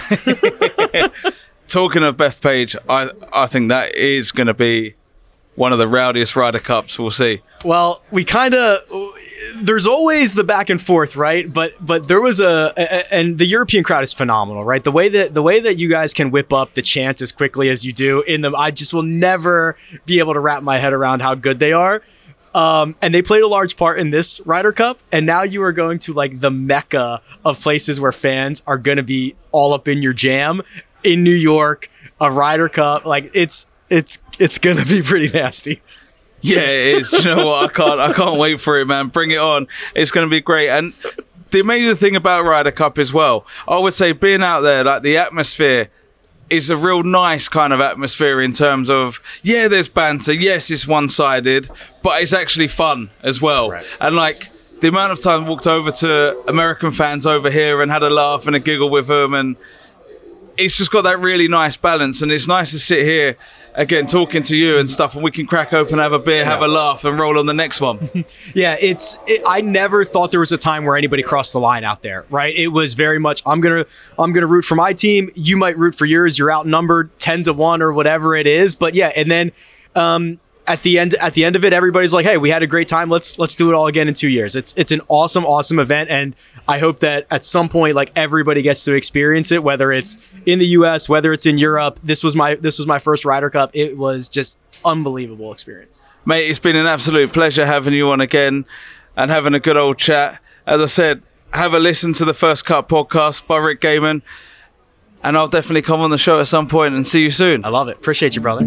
Talking of Bethpage, I think that is going to be one of the rowdiest Ryder Cups we'll see. Well, there's always the back and forth, right? But there was and the European crowd is phenomenal, right? The way that you guys can whip up the chants as quickly as you do in them, I just will never be able to wrap my head around how good they are. And they played a large part in this Ryder Cup, and now you are going to like the mecca of places where fans are going to be all up in your jam in New York, a Ryder Cup. Like it's going to be pretty nasty. Yeah, it is. You know what? I can't wait for it, man. Bring it on. It's going to be great. And the amazing thing about Ryder Cup as well, I would say being out there, like the atmosphere is a real nice kind of atmosphere in terms of, there's banter. Yes, it's one-sided, but it's actually fun as well. Right. And like the amount of time I walked over to American fans over here and had a laugh and a giggle with them, and it's just got that really nice balance. And it's nice to sit here again talking to you and stuff, and we can crack open, have a beer, have a laugh, and roll on the next one. Yeah, I never thought there was a time where anybody crossed the line out there, right? It was very much, I'm gonna root for my team, you might root for yours, you're outnumbered 10-1 or whatever it is. But yeah, and then at the end of it, everybody's like, hey, we had a great time, let's do it all again in 2 years. It's an awesome event, and I hope that at some point, like, everybody gets to experience it, whether it's in the US, whether it's in Europe. This was my first Ryder Cup. It was just unbelievable experience. Mate, it's been an absolute pleasure having you on again and having a good old chat. As I said, have a listen to the First Cut podcast by Rick Gehman, and I'll definitely come on the show at some point and see you soon. I love it. Appreciate you, brother.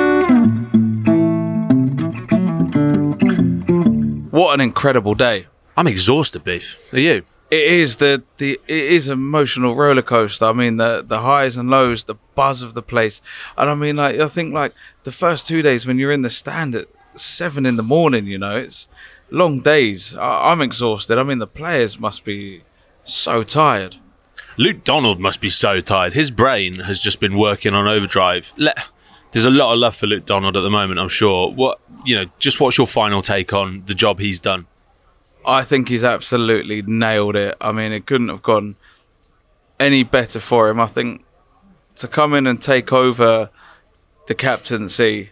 What an incredible day. I'm exhausted, Beef. Are you? It is it is an emotional roller coaster. I mean, the highs and lows, the buzz of the place. And I mean, like, I think like the first 2 days when you're in the stand at 7 a.m, it's long days. I'm exhausted. I mean, the players must be so tired. Luke Donald must be so tired. His brain has just been working on overdrive. There's a lot of love for Luke Donald at the moment, I'm sure. What's your final take on the job he's done? I think he's absolutely nailed it. I mean, it couldn't have gone any better for him. I think to come in and take over the captaincy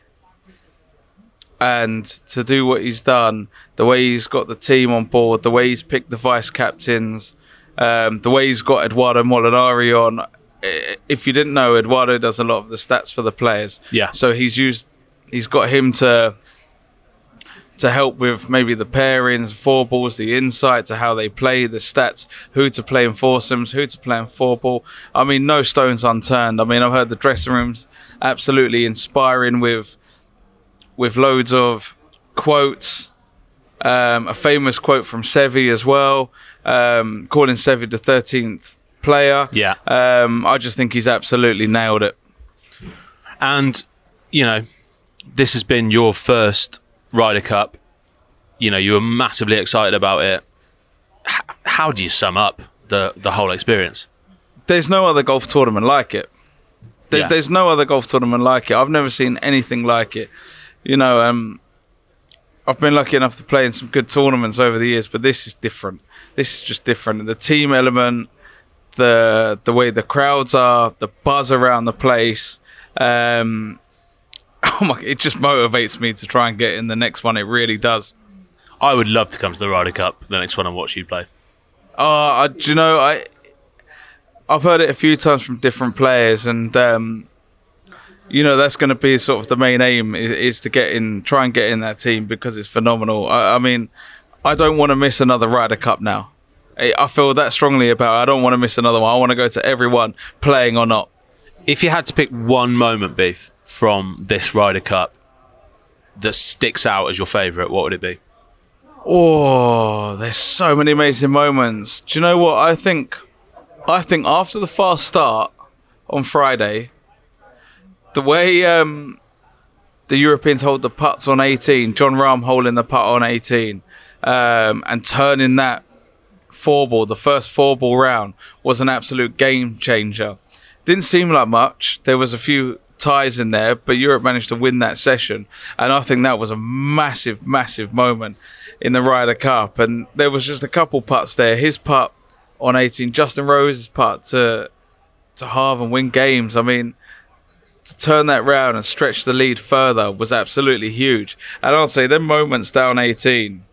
and to do what he's done, the way he's got the team on board, the way he's picked the vice captains, the way he's got Eduardo Molinari on. If you didn't know, Eduardo does a lot of the stats for the players. Yeah. So he's got him to help with maybe the pairings, four balls, the insight to how they play, the stats, who to play in foursomes, who to play in four ball. I mean, no stones unturned. I mean, I've heard the dressing rooms absolutely inspiring with loads of quotes. A famous quote from Seve as well, calling Seve the 13th player. Yeah. I just think he's absolutely nailed it. And, you know, this has been your first Ryder Cup. You know, you were massively excited about it. How do you sum up the whole experience? There's no other golf tournament like it. There's no other golf tournament like it. I've never seen anything like it. You know, I've been lucky enough to play in some good tournaments over the years, but this is different. This is just different. The team element, the way the crowds are, the buzz around the place. It just motivates me to try and get in the next one. It really does. I would love to come to the Ryder Cup, the next one, and watch you play. Do you know, I've heard it a few times from different players, and you know, that's going to be sort of the main aim is to try and get in that team, because it's phenomenal. I mean, I don't want to miss another Ryder Cup now. I feel that strongly about it. I don't want to miss another one. I want to go to everyone, playing or not. If you had to pick one moment, Beef, from this Ryder Cup that sticks out as your favourite, what would it be? Oh, there's so many amazing moments. Do you know what? I think after the fast start on Friday, the way the Europeans hold the putts on 18, Jon Rahm holding the putt on 18, and turning that the first 4-ball round, was an absolute game changer. Didn't seem like much. There was a few ties in there, but Europe managed to win that session, and I think that was a massive, massive moment in the Ryder Cup. And there was just a couple putts there. His putt on 18, Justin Rose's putt to halve and win games. I mean, to turn that round and stretch the lead further was absolutely huge. And I'll say them moments down 18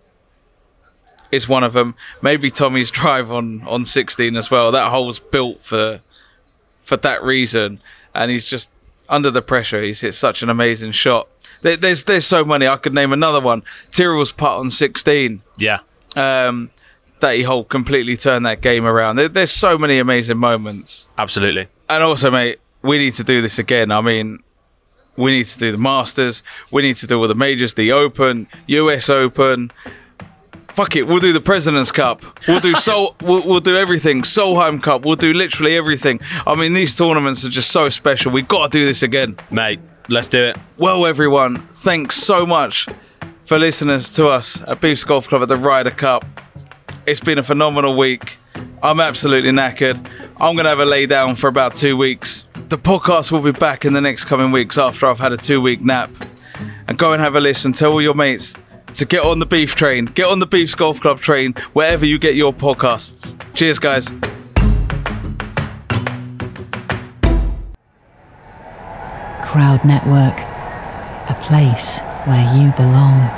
is one of them. Maybe Tommy's drive on 16 as well. That hole's built for that reason, and he's just under the pressure. He's hit such an amazing shot. There's so many. I could name another one. Tyrrell's putt on 16. Yeah. That he completely turned that game around. There's so many amazing moments. Absolutely. And also, mate, we need to do this again. I mean, we need to do the Masters. We need to do all the majors, the Open, US Open. Fuck it, we'll do the President's Cup. We'll do we'll do everything. Solheim Cup. We'll do literally everything. I mean, these tournaments are just so special. We've got to do this again. Mate, let's do it. Well, everyone, thanks so much for listening to us at Beef's Golf Club at the Ryder Cup. It's been a phenomenal week. I'm absolutely knackered. I'm going to have a lay down for about 2 weeks. The podcast will be back in the next coming weeks after I've had a 2-week nap. And go and have a listen. Tell all your mates to get on the Beef train. Get on the Beef's Golf Club train wherever you get your podcasts. Cheers, guys. Crowd Network, a place where you belong.